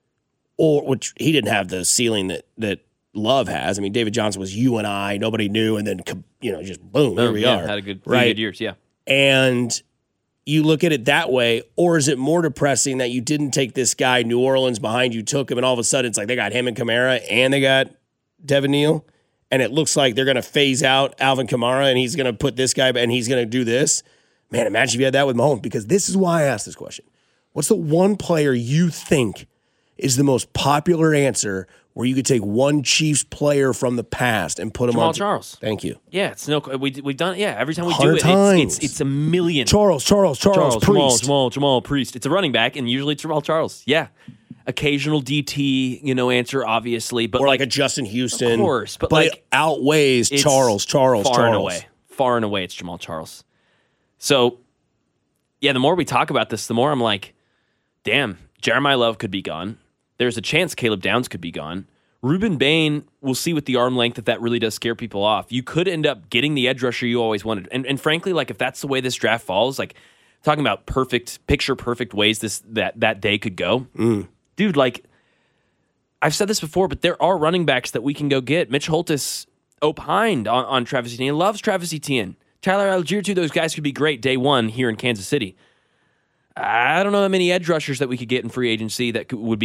or which he didn't have the ceiling that that Love has. I mean, David Johnson was you and I, nobody knew, and then you know, just boom, here Boom, we yeah, are. Had a good, three right? good years, yeah. And you look at it that way, or is it more depressing that you didn't take this guy, New Orleans behind you took him, and all of a sudden it's like they got him and Kamara and they got Devin Neal, and it looks like they're going to phase out Alvin Kamara and he's going to put this guy and he's going to do this. Man, imagine if you had that with Mahomes, because this is why I asked this question. What's the one player you think is the most popular answer where you could take one Chiefs player from the past and put him Jamal on? Charles. Thank you. Yeah, it's no. We we've done it. Yeah, every time we do Hundred it, times. it's, it's it's a million. Charles, Charles, Charles, Charles, Jamal, Priest. Jamal, Jamal Priest. It's a running back, and usually it's Jamal Charles. Yeah, occasional D T, you know, answer obviously, but or like, like a Justin Houston. of course, but, but like it outweighs it's Charles, Charles, far Charles. and away, far and away. It's Jamal Charles. So, yeah, the more we talk about this, the more I'm like, damn, Jeremiah Love could be gone. There's a chance Caleb Downs could be gone. Ruben Bain, we'll see with the arm length if that really does scare people off. You could end up getting the edge rusher you always wanted. And, and frankly, like if that's the way this draft falls, like talking about perfect, picture perfect ways this that, that day could go. Mm. Dude, like I've said this before, but there are running backs that we can go get. Mitch Holthus opined on, on Travis Etienne. He loves Travis Etienne. Tyler Algier, too. Those guys could be great day one here in Kansas City. I don't know how many edge rushers that we could get in free agency that could, would be great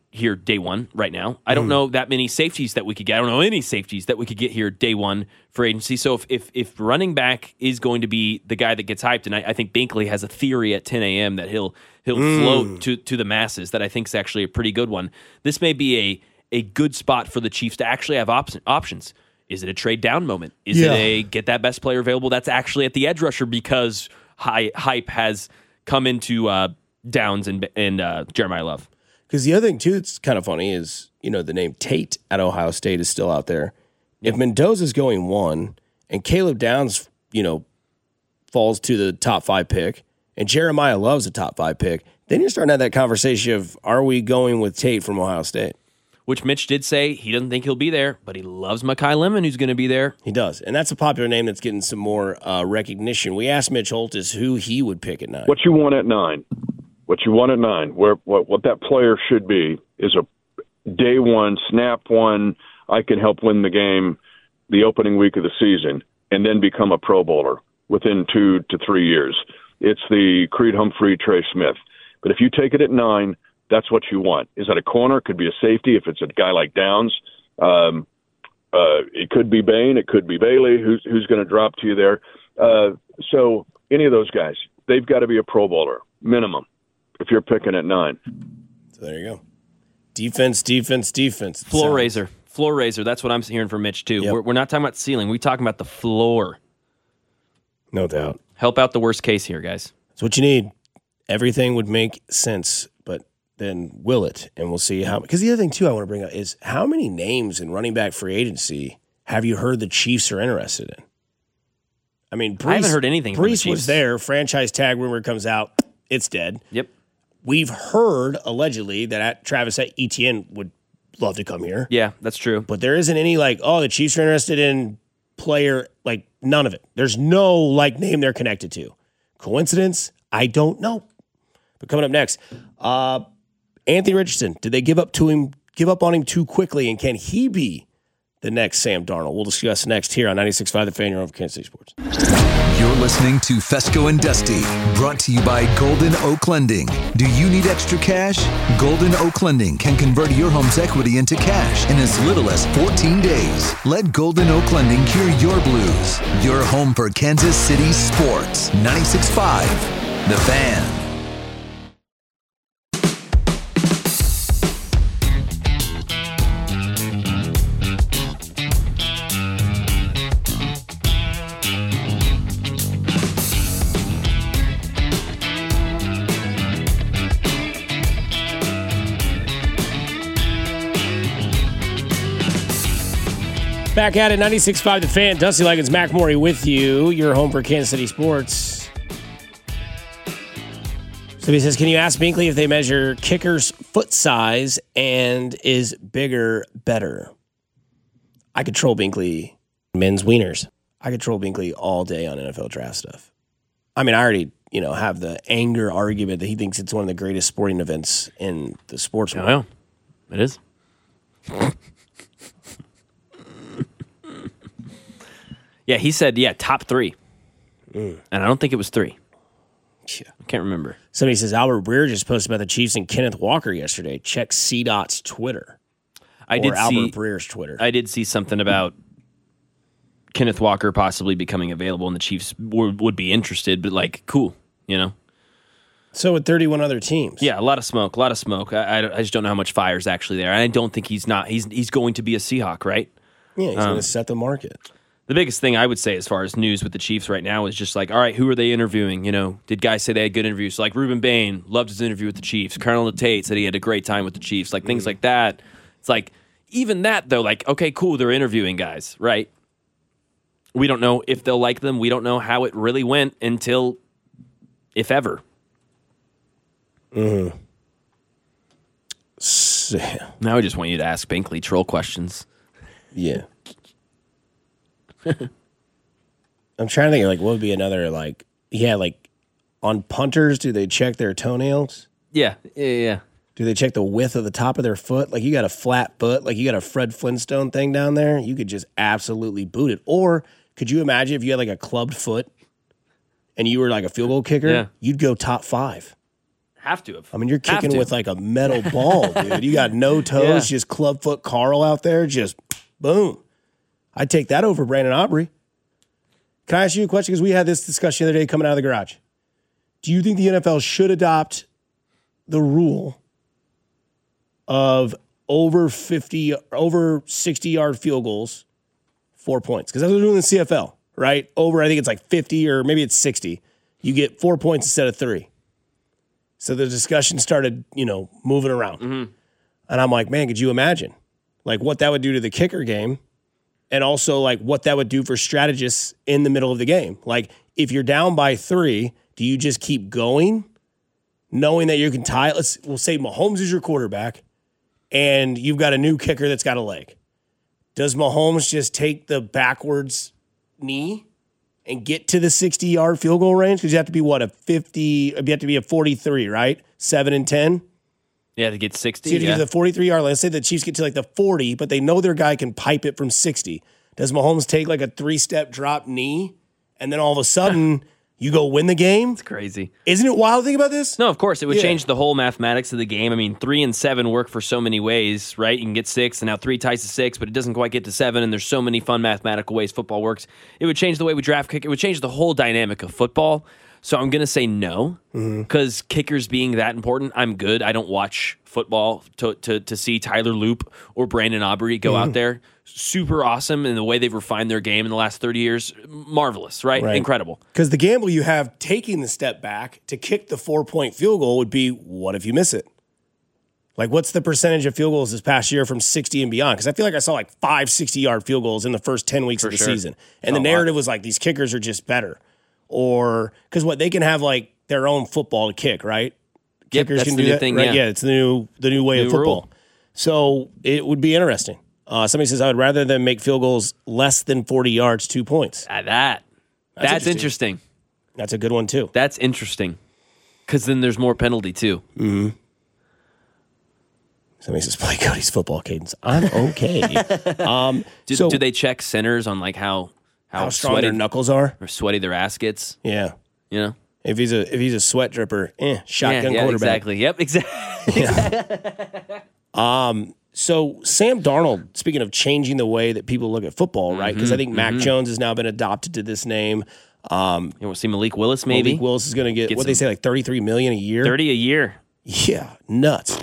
here day one right now. I don't Mm. know that many safeties that we could get. I don't know any safeties that we could get here day one for agency. So if if, if running back is going to be the guy that gets hyped, and I, I think Binkley has a theory at ten a.m. that he'll he'll Mm. float to to the masses that I think is actually a pretty good one. This may be a a good spot for the Chiefs to actually have op- options. Is it a trade down moment? Is Yeah. it a get that best player available that's actually at the edge rusher because high, hype has come into uh, Downs and, and uh, Jeremiah Love? Because the other thing, too, that's kind of funny is, you know, the name Tate at Ohio State is still out there. If Mendoza's going one and Caleb Downs, you know, falls to the top five pick and Jeremiah Love's a top five pick, then you're starting to have that conversation of, are we going with Tate from Ohio State? Which Mitch did say he doesn't think he'll be there, but he loves Mekhi Lemon, who's going to be there. He does. And that's a popular name that's getting some more uh, recognition. We asked Mitch Holtis who he would pick at nine. What you want at nine, what you want at nine, where what, what that player should be is a day one, snap one, I can help win the game the opening week of the season, and then become a Pro Bowler within two to three years. It's the Creed Humphrey, Trey Smith. But if you take it at nine, that's what you want. Is that a corner? Could be a safety if it's a guy like Downs. Um, uh, it could be Bain. It could be Bailey, who's who's going to drop to you there. Uh, so any of those guys, they've got to be a Pro Bowler, minimum, if you're picking at nine. So there you go. Defense, defense, defense. Floor raiser. Floor raiser. That's what I'm hearing from Mitch, too. Yep. We're, we're not talking about the ceiling. We're talking about the floor. No doubt. Help out the worst case here, guys. That's what you need. Everything would make sense, but then will it? And we'll see how. Because the other thing, too, I want to bring up is how many names in running back free agency have you heard the Chiefs are interested in? I mean, Brees, I haven't heard anything from the Brees Chiefs. was there. Franchise tag rumor comes out. It's dead. Yep. We've heard, allegedly, that Travis Etienne would love to come here. Yeah, that's true. But there isn't any, like, oh, the Chiefs are interested in player, like, none of it. There's no, like, name they're connected to. Coincidence? I don't know. But coming up next, uh, Anthony Richardson, did they give up to him, give up on him too quickly, and can he be the next Sam Darnold? We'll discuss next here on ninety-six point five The Fan, your home for Kansas City Sports. You're listening to Fesco and Dusty, brought to you by Golden Oak Lending. Do you need extra cash? Golden Oak Lending can convert your home's equity into cash in as little as fourteen days. Let Golden Oak Lending cure your blues. Your home for Kansas City sports. ninety-six point five The Fan. Back at it, ninety-six point five The Fan. Dusty Liggins, Mac Morey with you. Your home for Kansas City sports. So he says, can you ask Binkley if they measure kickers' foot size and is bigger better? I could troll Binkley men's wieners. I could troll Binkley all day on N F L draft stuff. I mean, I already, you know, have the anger argument that he thinks it's one of the greatest sporting events in the sports world. Oh, yeah. It is. Yeah, he said, yeah, top three. Mm. And I don't think it was three. Yeah. I can't remember. Somebody says, Albert Breer just posted about the Chiefs and Kenneth Walker yesterday. Check C DOT's Twitter. I or did Albert see, Breer's Twitter. I did see something about Kenneth Walker possibly becoming available, and the Chiefs would, would be interested, but, like, cool, you know? So with thirty-one other teams. Yeah, a lot of smoke, a lot of smoke. I, I, I just don't know how much fire is actually there. And I don't think he's not. He's, he's going to be a Seahawk, right? Yeah, he's um, going to set the market. The biggest thing I would say as far as news with the Chiefs right now is just like, all right, who are they interviewing? You know, did guys say they had good interviews? So like Ruben Bain loved his interview with the Chiefs. Colonel Tate said he had a great time with the Chiefs. Like things mm. like that. It's like, even that though, like, okay, cool, they're interviewing guys, right? We don't know if they'll like them. We don't know how it really went until, if ever. Mm-hmm. So, now I just want you to ask Binkley troll questions. Yeah. I'm trying to think, like, what would be another, like, yeah, like, on punters, do they check their toenails? Yeah, yeah, yeah. Do they check the width of the top of their foot? Like, you got a flat foot, like, you got a Fred Flintstone thing down there, you could just absolutely boot it. Or could you imagine if you had, like, a clubbed foot and you were, like, a field goal kicker? Yeah. You'd go top five. Have to have. I mean, you're Have kicking to. with like a metal ball, dude. You got no toes, Yeah. just clubfoot Carl out there, just boom. I'd take that over Brandon Aubrey. Can I ask you a question? Because we had this discussion the other day coming out of the garage. Do you think the N F L should adopt the rule of over fifty, over sixty-yard field goals, four points? Because that's what they're doing in the C F L, right? Over, I think it's like fifty or maybe it's sixty. You get four points instead of three. So the discussion started, you know, moving around. Mm-hmm. And I'm like, man, could you imagine like what that would do to the kicker game and also like what that would do for strategists in the middle of the game? Like if you're down by three, do you just keep going knowing that you can tie? Let's we'll say Mahomes is your quarterback and you've got a new kicker that's got a leg. Does Mahomes just take the backwards knee and get to the sixty-yard field goal range? Because you have to be, what, a fifty, you have to be a forty-three, right? seven and ten? Yeah, to get sixty. So you have to yeah. do the forty-three-yard line. Let's say the Chiefs get to like the forty, but they know their guy can pipe it from sixty. Does Mahomes take like a three-step drop knee, and then all of a sudden you go win the game? It's crazy. Isn't it wild to think about this? No, of course. It would Yeah. change the whole mathematics of the game. I mean, three and seven work for so many ways, right? You can get six, and now three ties to six, but it doesn't quite get to seven, and there's so many fun mathematical ways football works. It would change the way we draft kick. It would change the whole dynamic of football. So I'm going to say no, because mm-hmm. kickers being that important, I'm good. I don't watch football to to, to see Tyler Loop or Brandon Aubrey go mm-hmm. out there. Super awesome in the way they've refined their game in the last thirty years. Marvelous, right? Right. Incredible. Because the gamble you have taking the step back to kick the four-point field goal would be, what if you miss it? Like, what's the percentage of field goals this past year from sixty and beyond? Because I feel like I saw like five sixty-yard field goals in the first ten weeks For of the sure. season. And That's the a lot. narrative was like, these kickers are just better. Or, because what, they can have like their own football to kick, right? Yep, Kickers that's can the do new that, thing, right? yeah. it's the new the new way New of football. rule. So it would be interesting. Uh, somebody says, I would rather them make field goals less than forty yards, two points. Ah, that. That's That's, interesting. interesting. That's a good one, too. That's interesting. Because then there's more penalty, too. Mm-hmm. Somebody says, play Cody's football cadence. I'm okay. um, Do, so, do they check centers on like how how, how strong sweaty their knuckles are? or sweaty their ass gets? Yeah. You know? If he's a if he's a sweat dripper, eh, shotgun yeah, yeah, quarterback. Exactly. Yep, exactly. Um, so Sam Darnold, speaking of changing the way that people look at football, right? Because I think Mac mhm. Jones has now been adopted to this name. Um, You want to see Malik Willis maybe? Malik Willis is going to get, Get what they some- say, like thirty-three million dollars a year. thirty a year. Yeah, nuts.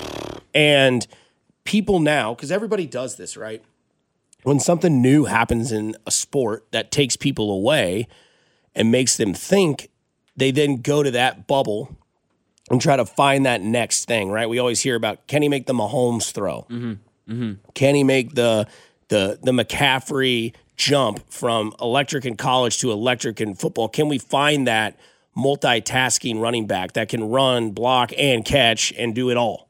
And people now, because everybody does this, right? When something new happens in a sport that takes people away and makes them think, they then go to that bubble and try to find that next thing, right? We always hear about, can he make the Mahomes throw? Mm-hmm. Mm-hmm. Can he make the the the McCaffrey jump from electric in college to electric in football? Can we find that multitasking running back that can run, block, and catch and do it all?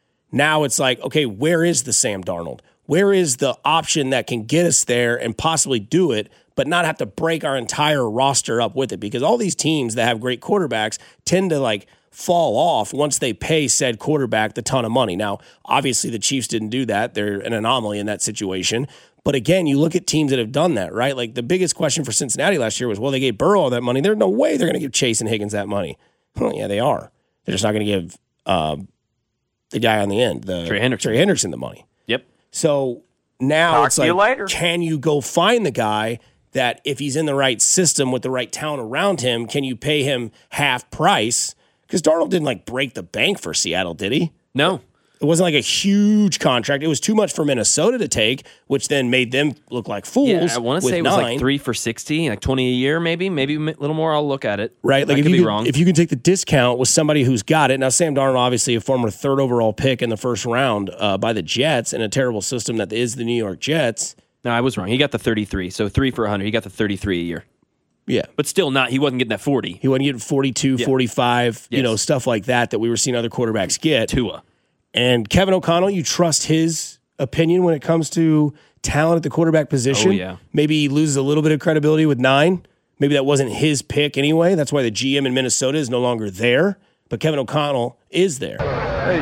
Now it's like, okay, where is the Sam Darnold? Where is the option that can get us there and possibly do it, but not have to break our entire roster up with it? Because all these teams that have great quarterbacks tend to like fall off once they pay said quarterback the ton of money. Now, obviously the Chiefs didn't do that. They're an anomaly in that situation. But again, you look at teams that have done that, right? Like the biggest question for Cincinnati last year was, well, they gave Burrow all that money. There's no way they're going to give Chase and Higgins that money. Well, yeah, they are. They're just not going to give uh, the guy on the end, the Trey Hendrickson. Trey Hendrickson, the money. Yep. So now Talk it's to like, you later. can you go find the guy that if he's in the right system with the right talent around him, can you pay him half price? Because Darnold didn't like break the bank for Seattle, did he? No. It wasn't like a huge contract. It was too much for Minnesota to take, which then made them look like fools. Yeah, I want to with say it was nine. like three for sixty, like twenty a year, maybe, maybe a little more. I'll look at it. Right, like I if could you be can, wrong. if you can take the discount with somebody who's got it. Now, Sam Darnold, obviously a former third overall pick in the first round uh, by the Jets in a terrible system that is the New York Jets. No, I was wrong. He got the thirty-three, so three for one hundred. He got the thirty-three a year. Yeah. But still not, he wasn't getting that forty. He wasn't getting forty-two, Yeah. forty-five, you Yes. know, stuff like that that we were seeing other quarterbacks get. Tua. And Kevin O'Connell, you trust his opinion when it comes to talent at the quarterback position? Oh, yeah. Maybe he loses a little bit of credibility with nine. Maybe that wasn't his pick anyway. That's why the G M in Minnesota is no longer there. But Kevin O'Connell is there. Hey,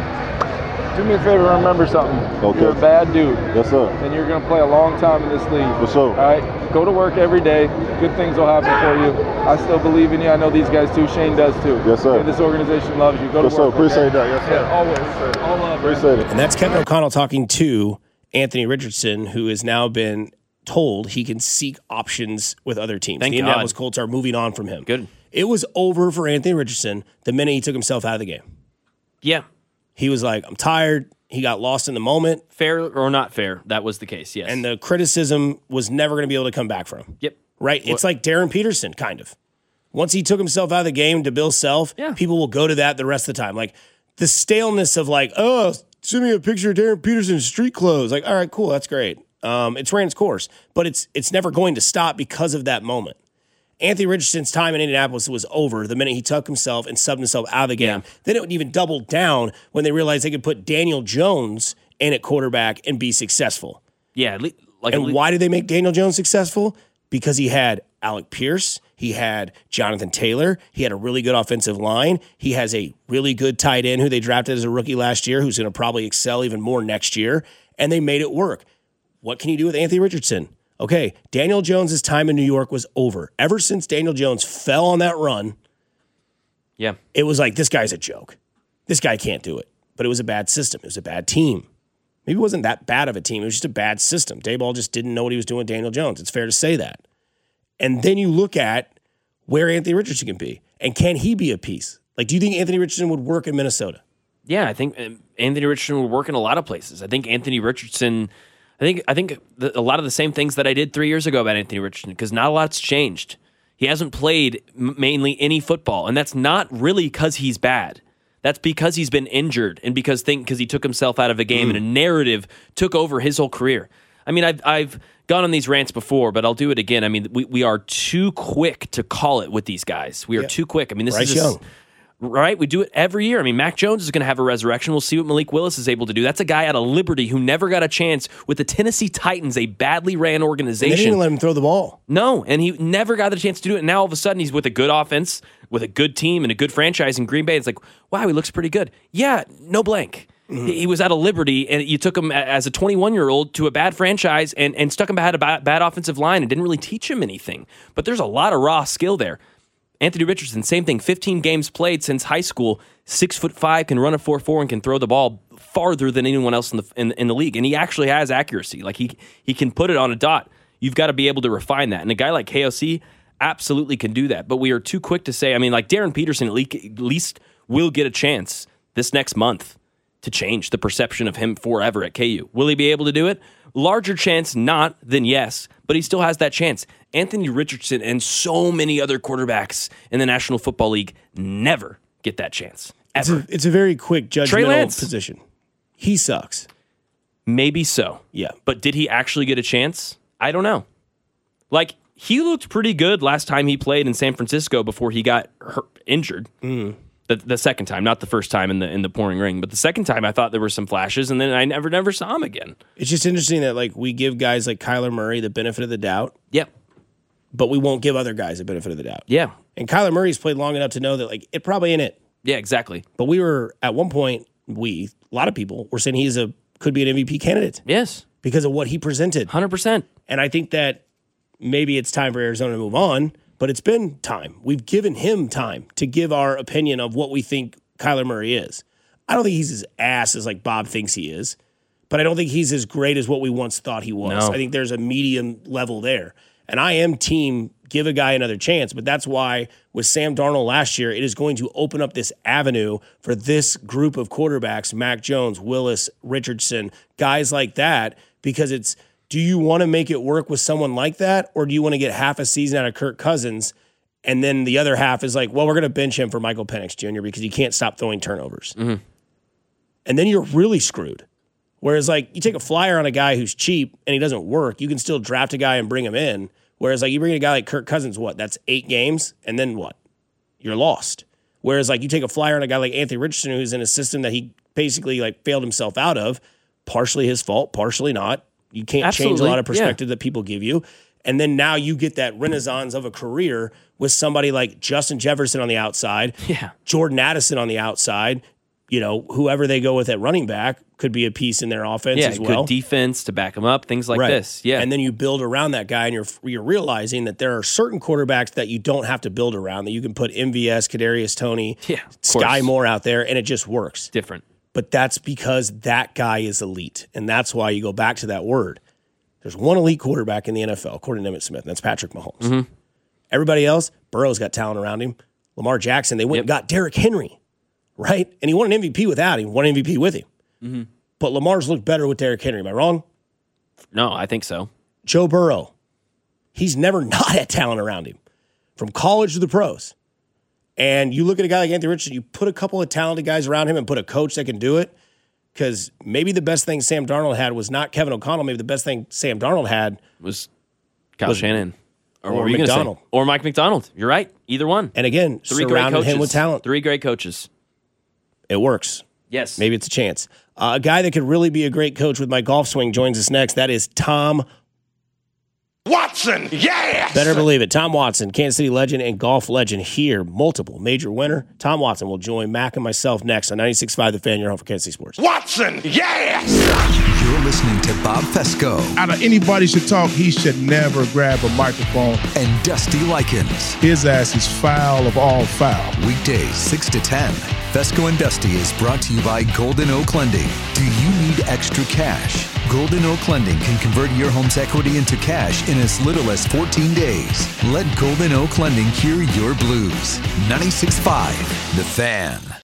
do me a favor and remember something. Okay. You're a bad dude. Yes, sir. And you're going to play a long time in this league. For sure. All right? go to work every day. Good things will happen for you. I still believe in you. I know these guys too. Shane does too. Yes, sir. And this organization loves you. Go yes, to work. Sir. Appreciate okay? that. Yes, sir. Yeah, always. Sir. All love. Appreciate it. And that's Kevin O'Connell talking to Anthony Richardson, who has now been told he can seek options with other teams. Thank the God. Indianapolis Colts are moving on from him. Good. It was over for Anthony Richardson the minute he took himself out of the game. Yeah. He was like, I'm tired. He got lost in the moment. Fair or not fair, that was the case, yes. And the criticism was never going to be able to come back from him. Yep. Right? It's like Darren Peterson, kind of. Once he took himself out of the game to Bill Self, yeah. people will go to that the rest of the time. Like the staleness of like, oh, send me a picture of Darren Peterson's street clothes. Like, all right, cool, that's great. Um, it's ran its course. But it's it's never going to stop because of that moment. Anthony Richardson's time in Indianapolis was over the minute he took himself and subbed himself out of the game. Yeah. Then it would even double down when they realized they could put Daniel Jones in at quarterback and be successful. Yeah. Like and why did they make Daniel Jones successful? Because he had Alec Pierce, he had Jonathan Taylor, he had a really good offensive line, he has a really good tight end who they drafted as a rookie last year who's going to probably excel even more next year, and they made it work. What can you do with Anthony Richardson? Okay, Daniel Jones' time in New York was over. Ever since Daniel Jones fell on that run, yeah, it was like, this guy's a joke. This guy can't do it. But it was a bad system. It was a bad team. Maybe it wasn't that bad of a team. It was just a bad system. Daboll just didn't know what he was doing with Daniel Jones. It's fair to say that. And then you look at where Anthony Richardson can be. And can he be a piece? Like, do you think Anthony Richardson would work in Minnesota? Yeah, I think Anthony Richardson would work in a lot of places. I think Anthony Richardson... I think I think the, a lot of the same things that I did three years ago about Anthony Richardson, because not a lot's changed. He hasn't played m- mainly any football, and that's not really because he's bad. That's because he's been injured and because think because he took himself out of a game mm. and a narrative took over his whole career. I mean, I've I've gone on these rants before, but I'll do it again. I mean, we, we are too quick to call it with these guys. We are yeah. too quick. I mean, this Bryce is Young. Right? We do it every year. I mean, Mac Jones is going to have a resurrection. We'll see what Malik Willis is able to do. That's a guy out of Liberty who never got a chance with the Tennessee Titans, a badly ran organization. And they didn't let him throw the ball. No, and he never got the chance to do it. And now all of a sudden he's with a good offense, with a good team, and a good franchise in Green Bay. It's like, wow, he looks pretty good. Yeah, no blank. Mm-hmm. He was out of Liberty, and you took him as a twenty-one-year-old to a bad franchise and, and stuck him behind a bad, bad offensive line and didn't really teach him anything. But there's a lot of raw skill there. Anthony Richardson, same thing. fifteen games played since high school. Six foot five, can run a four four, and can throw the ball farther than anyone else in the in, in the league. And he actually has accuracy. Like he he can put it on a dot. You've got to be able to refine that. And a guy like K O C absolutely can do that. But we are too quick to say. I mean, like Darren Peterson at least will get a chance this next month to change the perception of him forever at K U. Will he be able to do it? Larger chance not than yes, but he still has that chance. Anthony Richardson and so many other quarterbacks in the National Football League never get that chance. Ever. It's a, it's a very quick judgmental position. He sucks. Maybe so. Yeah. But did he actually get a chance? I don't know. Like, he looked pretty good last time he played in San Francisco before he got hurt, injured. Mm. The, the second time, not the first time in the in the pouring ring, but the second time I thought there were some flashes, and then I never never saw him again. It's just interesting that like we give guys like Kyler Murray the benefit of the doubt. Yep. But we won't give other guys the benefit of the doubt. Yeah. And Kyler Murray's played long enough to know that like it probably ain't it. Yeah, exactly. But we were at one point, we a lot of people were saying he's a could be an M V P candidate. Yes. Because of what he presented. one hundred percent. And I think that maybe it's time for Arizona to move on, but it's been time. We've given him time to give our opinion of what we think Kyler Murray is. I don't think he's as ass as like Bob thinks he is, but I don't think he's as great as what we once thought he was. No. I think there's a medium level there. And I am team give a guy another chance, but that's why with Sam Darnold last year, it is going to open up this avenue for this group of quarterbacks, Mac Jones, Willis, Richardson, guys like that, because it's, do you want to make it work with someone like that, or do you want to get half a season out of Kirk Cousins, and then the other half is like, well, we're going to bench him for Michael Penix Junior because he can't stop throwing turnovers. Mm-hmm. And then you're really screwed. Whereas, like, you take a flyer on a guy who's cheap and he doesn't work, you can still draft a guy and bring him in. Whereas, like, you bring in a guy like Kirk Cousins, what? That's eight games, and then what? You're lost. Whereas, like, you take a flyer on a guy like Anthony Richardson, who's in a system that he basically, like, failed himself out of, partially his fault, partially not. You can't Absolutely. change a lot of perspective yeah. that people give you. And then now you get that renaissance of a career with somebody like Justin Jefferson on the outside, yeah. Jordan Addison on the outside, you know, whoever they go with at running back could be a piece in their offense yeah, as well. Good defense to back them up, things like right. this. Yeah. And then you build around that guy, and you're you're realizing that there are certain quarterbacks that you don't have to build around, that you can put M V S, Kadarius Toney, yeah, Sky Moore out there, and it just works. Different. But that's because that guy is elite. And that's why you go back to that word. There's one elite quarterback in the N F L, according to Emmitt Smith, and that's Patrick Mahomes. Mm-hmm. Everybody else, Burrow's got talent around him. Lamar Jackson, they went yep. and got Derrick Henry, right? And he won an M V P without him, won an M V P with him. Mm-hmm. But Lamar's looked better with Derrick Henry. Am I wrong? No, I think so. Joe Burrow, he's never not had talent around him, from college to the pros. And you look at a guy like Anthony Richardson, you put a couple of talented guys around him and put a coach that can do it, because maybe the best thing Sam Darnold had was not Kevin O'Connell. Maybe the best thing Sam Darnold had was Kyle was, Shanahan. Or, or what were you McDonald. Say? Or Mike McDonald. You're right. Either one. And again, Three surrounded great coaches. him with talent. Three great coaches. It works. Yes. Maybe it's a chance. Uh, a guy that could really be a great coach with my golf swing joins us next. That is Tom Watson. Yes! Better believe it. Tom Watson, Kansas City legend and golf legend here. Multiple major winner. Tom Watson will join Mac and myself next on ninety-six point five The Fan, your home for Kansas City Sports. Watson. Yes! You're listening to Bob Fesco. Out of anybody should talk, he should never grab a microphone. And Dusty Likens. His ass is foul of all foul. Weekdays, six to ten. Fesco and Dusty is brought to you by Golden Oak Lending. Do you need extra cash? Golden Oak Lending can convert your home's equity into cash in as little as fourteen days. Let Golden Oak Lending cure your blues. ninety-six point five The Fan.